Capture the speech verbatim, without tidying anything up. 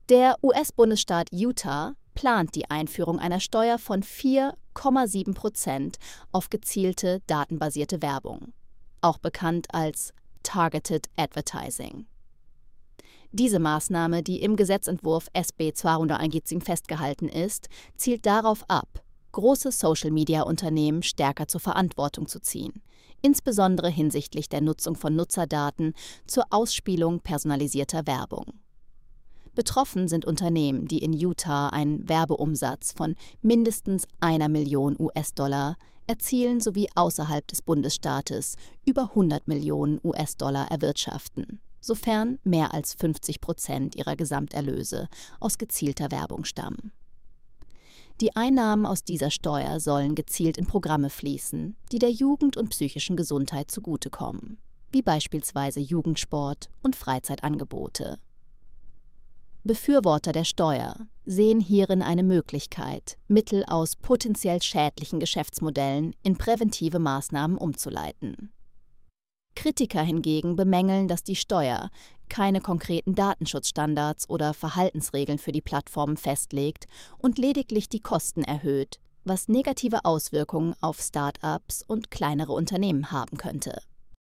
Der U S-Bundesstaat Utah plant die Einführung einer Steuer von vier Komma sieben Prozent auf gezielte datenbasierte Werbung, auch bekannt als Targeted Advertising. Diese Maßnahme, die im Gesetzentwurf S B zweihundertsiebzig festgehalten ist, zielt darauf ab, große Social-Media-Unternehmen stärker zur Verantwortung zu ziehen, insbesondere hinsichtlich der Nutzung von Nutzerdaten zur Ausspielung personalisierter Werbung. Betroffen sind Unternehmen, die in Utah einen Werbeumsatz von mindestens einer Million U S-Dollar erzielen sowie außerhalb des Bundesstaates über hundert Millionen U S-Dollar erwirtschaften, sofern mehr als fünfzig Prozent ihrer Gesamterlöse aus gezielter Werbung stammen. Die Einnahmen aus dieser Steuer sollen gezielt in Programme fließen, die der Jugend und psychischen Gesundheit zugutekommen, wie beispielsweise Jugendsport und Freizeitangebote. Befürworter der Steuer sehen hierin eine Möglichkeit, Mittel aus potenziell schädlichen Geschäftsmodellen in präventive Maßnahmen umzuleiten. Kritiker hingegen bemängeln, dass die Steuer keine konkreten Datenschutzstandards oder Verhaltensregeln für die Plattformen festlegt und lediglich die Kosten erhöht, was negative Auswirkungen auf Start-ups und kleinere Unternehmen haben könnte.